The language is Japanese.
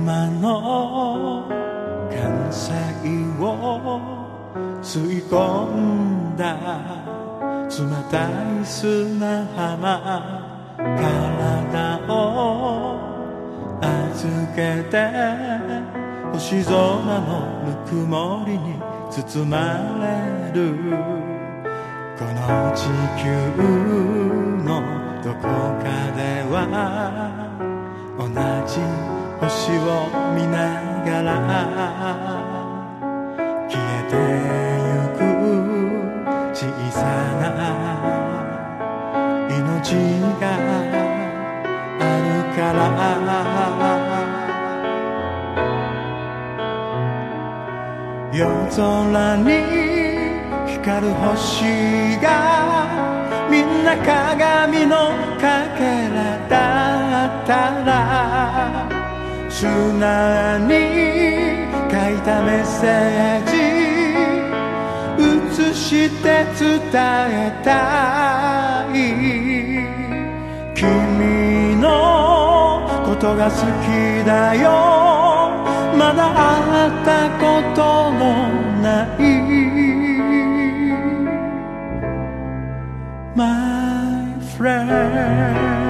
今の関西を吸い込んだ冷たい砂浜体を預けて星空のぬくもりに包まれるこの地球のどこかでは同じ星を見ながら消えてゆく小さな命があるから夜空に光る星がみんな鏡のかけらだったら砂に書いたメッセージ写して伝えたい君のことが好きだよまだ会ったことのない My friend